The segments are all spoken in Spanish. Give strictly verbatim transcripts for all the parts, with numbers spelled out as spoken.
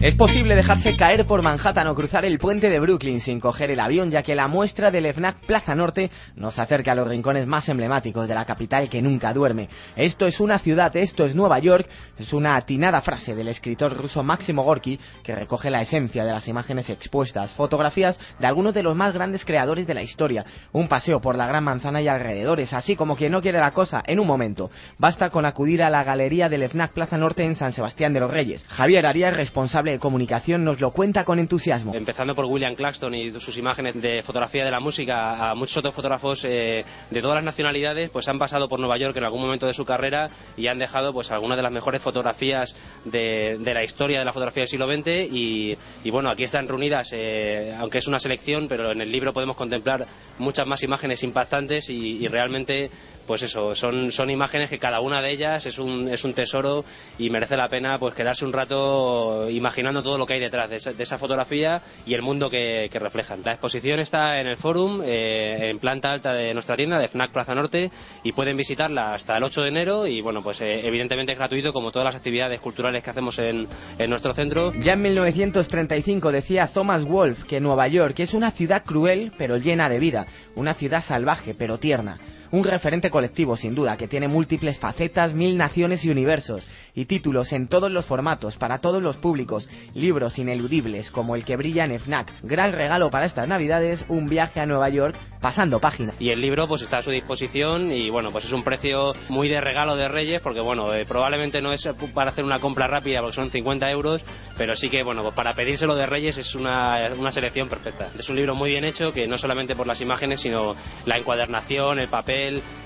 Es posible dejarse caer por Manhattan o cruzar el puente de Brooklyn sin coger el avión, ya que la muestra del FNAC Plaza Norte nos acerca a los rincones más emblemáticos de la capital que nunca duerme. Esto es una ciudad, esto es Nueva York, es una atinada frase del escritor ruso Máximo Gorki que recoge la esencia de las imágenes expuestas, fotografías de algunos de los más grandes creadores de la historia, un paseo por la Gran Manzana y alrededores, así como quien no quiere la cosa en un momento. Basta con acudir a la galería del FNAC Plaza Norte en San Sebastián de los Reyes. Javier Arias, responsable de comunicación, nos lo cuenta con entusiasmo. Empezando por William Claxton y sus imágenes de fotografía de la música, a muchos otros fotógrafos eh, de todas las nacionalidades pues han pasado por Nueva York en algún momento de su carrera y han dejado pues algunas de las mejores fotografías de, de la historia de la fotografía del siglo veinte y, y bueno, aquí están reunidas, eh, aunque es una selección, pero en el libro podemos contemplar muchas más imágenes impactantes y, y realmente pues eso, son, son imágenes que cada una de ellas es un, es un tesoro y merece la pena pues quedarse un rato imaginando todo lo que hay detrás de esa, de esa fotografía y el mundo que, que reflejan. La exposición está en el Forum, eh, en planta alta de nuestra tienda, de FNAC Plaza Norte, y pueden visitarla hasta el ocho de enero y bueno, pues eh, evidentemente es gratuito como todas las actividades culturales que hacemos en, en nuestro centro. Ya en mil novecientos treinta y cinco decía Thomas Wolfe que Nueva York es una ciudad cruel pero llena de vida, una ciudad salvaje pero tierna. Un referente colectivo, sin duda, que tiene múltiples facetas, mil naciones y universos, y títulos en todos los formatos, para todos los públicos, libros ineludibles, como el que brilla en FNAC. Gran regalo para estas navidades, un viaje a Nueva York, pasando página. Y el libro pues está a su disposición, y bueno, pues es un precio muy de regalo de Reyes, porque bueno, eh, probablemente no es para hacer una compra rápida, porque son cincuenta euros, pero sí que bueno, pues para pedírselo de Reyes es una, una selección perfecta. Es un libro muy bien hecho, que no solamente por las imágenes, sino la encuadernación, el papel,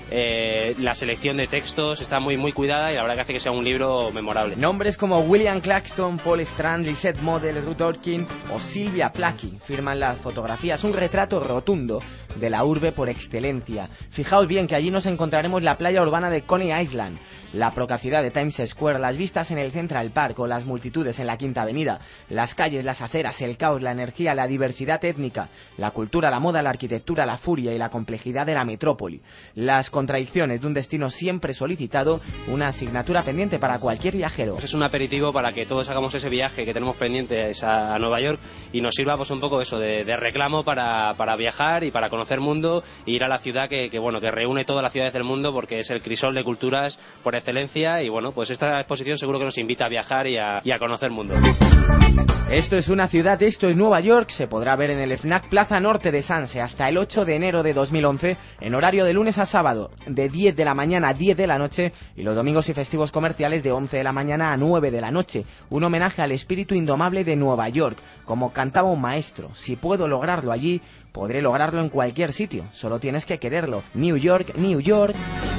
Eh, la selección de textos está muy muy cuidada y la verdad que hace que sea un libro memorable. Nombres como William Claxton, Paul Strand, Lisette Model, Ruth Orkin o Sylvia Placky firman las fotografías, un retrato rotundo de la urbe por excelencia. Fijaos bien que allí nos encontraremos la playa urbana de Coney Island, la procacidad de Times Square, las vistas en el Central Park o las multitudes en la Quinta Avenida, las calles, las aceras, el caos, la energía, la diversidad étnica, la cultura, la moda, la arquitectura, la furia y la complejidad de la metrópoli. Las contradicciones de un destino siempre solicitado, una asignatura pendiente para cualquier viajero. Es un aperitivo para que todos hagamos ese viaje que tenemos pendientes a, a Nueva York y nos sirva pues un poco eso de, de reclamo para, para viajar y para conocer mundo e ir a la ciudad que, que bueno que reúne todas las ciudades del mundo porque es el crisol de culturas por excelencia y bueno, pues esta exposición seguro que nos invita a viajar y a, y a conocer mundo. Esto es una ciudad, esto es Nueva York, se podrá ver en el FNAC Plaza Norte de Sanse hasta el ocho de enero de dos mil once en horario de lunes a sábado de diez de la mañana a diez de la noche y los domingos y festivos comerciales de once de la mañana a nueve de la noche. Un homenaje al espíritu indomable de Nueva York, como cantaba un maestro: si puedo lograrlo allí, podré lograrlo en cualquier sitio, solo tienes que quererlo. New York, New York.